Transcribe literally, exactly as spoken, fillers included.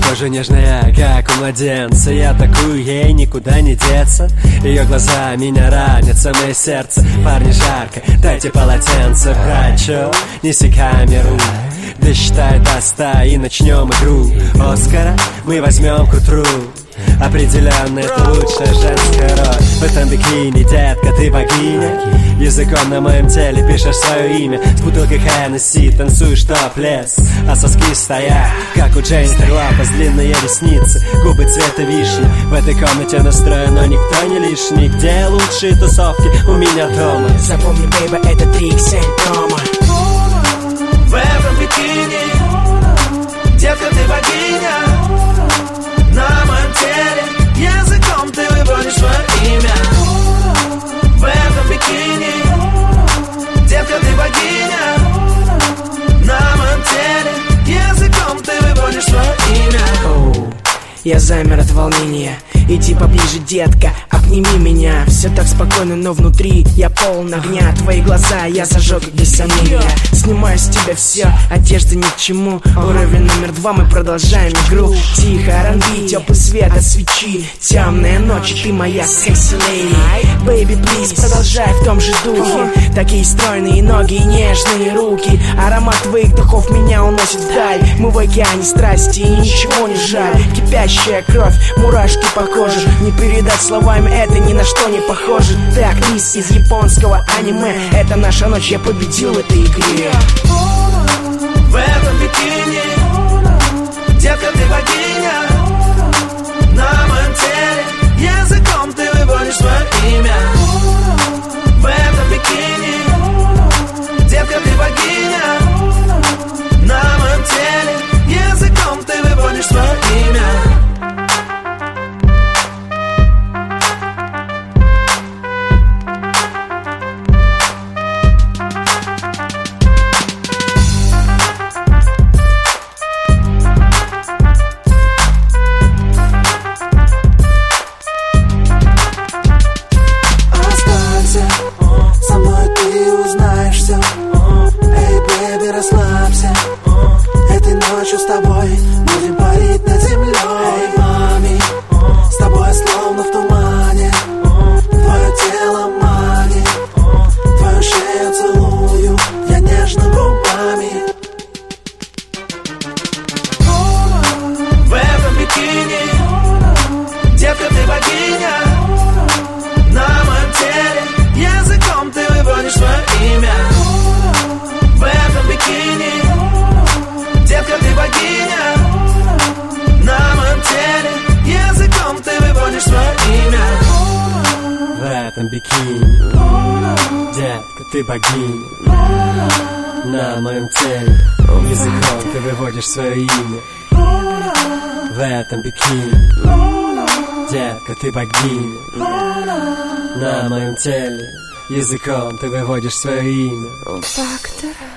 кожа нежная, как у младенца. Я такую, ей никуда не деться. Ее глаза меня ранят, самое сердце. Парни, жарко, дайте полотенце. Брат, чё? Неси камеру, досчитай до ста и начнем игру Оскара мы возьмем к утру. Определенно это лучшая женская роль. В этом бикини, детка, ты богиня. Языком на моем теле пишешь свое имя. С бутылкой Хеннесси танцуешь топлес, а соски стоят, как у Джейн Лапас. Длинные ресницы, губы цвета вишни. В этой комнате настроено никто не лишний. Где лучшие тусовки? У меня дома. Запомни, бейба, это три икс эль промо. В этом бикини, детка, ты богиня. На моем теле языком ты выводишь свое имя. В этом бикини, детка, ты богиня. На моем теле языком ты выводишь свое имя. Оу, я замер от волнения. Иди поближе, детка, обними меня. Все так спокойно, но внутри я полон огня. Твои глаза я зажег, как без сомнения. Снимаю с тебя все, одежда ни к чему. Уровень номер два, мы продолжаем игру. Тихо, ар энд би, теплый свет от свечи. Темная ночь, и ты моя секси-леди. Baby, please, продолжай в том же духе. Такие стройные ноги и нежные руки. Аромат твоих духов меня уносит вдаль. Мы в океане страсти и ничего не жаль. Кипящая кровь, мурашки по коже. Не передать словами, это ни на что не похоже. Так, лис из японского аниме. Это наша ночь, я победил в этой игре. В этом бикини, детка, ты богиня. На моем теле языком ты выводишь свое имя. В этом бикини, детка, ты богиня. На моем теле языком ты выводишь свое имя. Расслабься, этой ночью с тобой будем парить над землей. Эй, мами, с тобой словно в тумане. Твое тело манит, твою шею целую я нежно губами. В этом бикини, детка, ты богиня. На моем теле языком ты выводишь свое имя. В этом бикини, детка, ты богиня. На моем теле языком ты выводишь свое имя. В этом бикини, детка, ты богиня. На моем теле языком ты выводишь свое имя. В этом бикини, детка, ты богиня. На моем теле языком ты выводишь свое имя. Фактор.